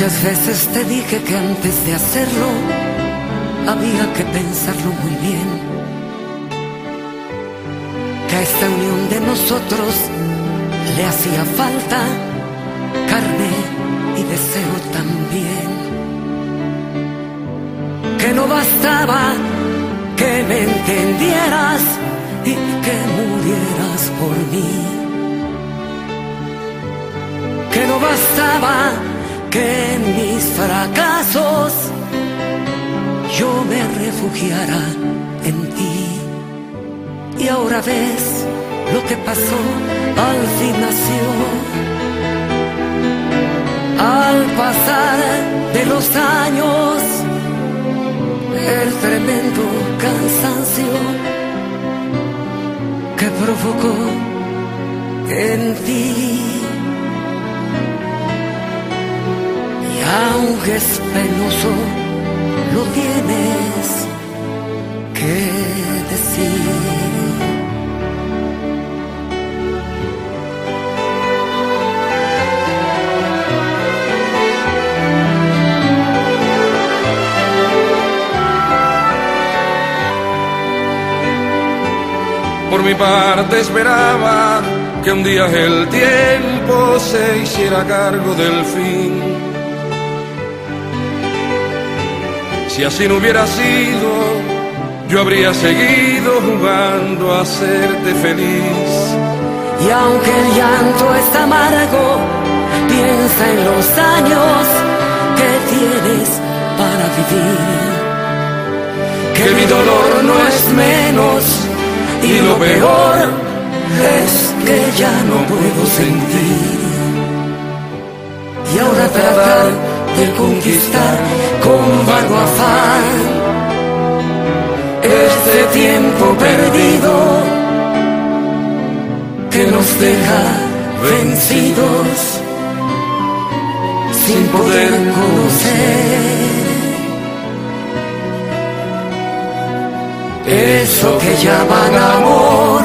Muchas veces te dije que antes de hacerlo había que pensarlo muy bien, que a esta unión de nosotros le hacía falta carne y deseo también, que no bastaba que me entendieras y que murieras por mí, que no bastaba que en mis fracasos yo me refugiara en ti. Y ahora ves lo que pasó, al fin nació. Al pasar de los años, el tremendo cansancio que provocó en ti. Aunque es penoso, lo tienes que decir. Por mi parte esperaba que un día el tiempo se hiciera cargo del fin. Si así no hubiera sido, yo habría seguido jugando a hacerte feliz. Y aunque el llanto es amargo, piensa en los años que tienes para vivir. Que mi dolor no es menos y lo peor es que ya no puedo sentir. Y ahora tratar de conquistar con vago afán este tiempo perdido que nos deja vencidos sin poder conocer eso que llaman amor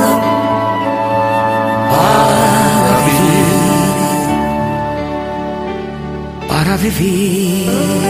para vivir, para vivir.